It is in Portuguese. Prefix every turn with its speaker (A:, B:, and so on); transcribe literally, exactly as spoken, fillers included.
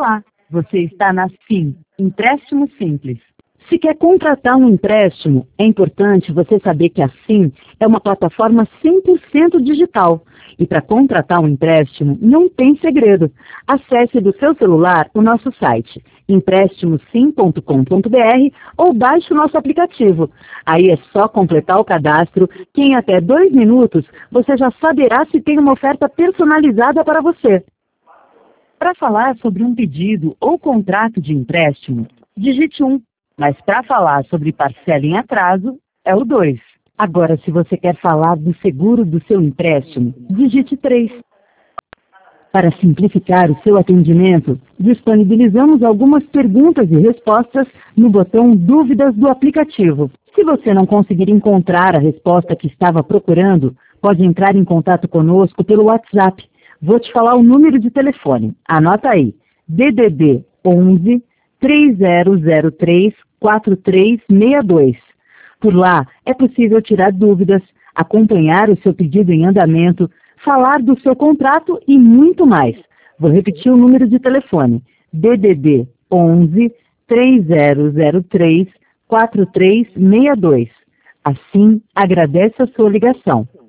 A: Olá, você está na Sim, Empréstimo Simples. Se quer contratar um empréstimo, é importante você saber que a Sim é uma plataforma cem por cento digital. E para contratar um empréstimo, não tem segredo. Acesse do seu celular o nosso site, empréstimo sim ponto com ponto br, ou baixe o nosso aplicativo. Aí é só completar o cadastro, que em até dois minutos você já saberá se tem uma oferta personalizada para você. Para falar sobre um pedido ou contrato de empréstimo, digite um. Mas para falar sobre parcela em atraso, é o dois. Agora, se você quer falar do seguro do seu empréstimo, digite três. Para simplificar o seu atendimento, disponibilizamos algumas perguntas e respostas no botão Dúvidas do aplicativo. Se você não conseguir encontrar a resposta que estava procurando, pode entrar em contato conosco pelo WhatsApp. Vou te falar o número de telefone. Anota aí. D D D onze, três zero zero três, quatro três seis dois. Por lá, é possível tirar dúvidas, acompanhar o seu pedido em andamento, falar do seu contrato e muito mais. Vou repetir o número de telefone. D D D onze, três zero zero três, quatro três seis dois. Assim, agradece a sua ligação.